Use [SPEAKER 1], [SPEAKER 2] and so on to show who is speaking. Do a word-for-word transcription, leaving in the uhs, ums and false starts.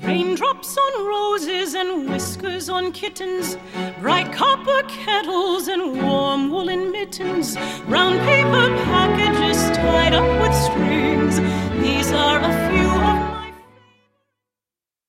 [SPEAKER 1] Raindrops on roses and whiskers on kittens, bright copper kettles and warm woolen mittens, round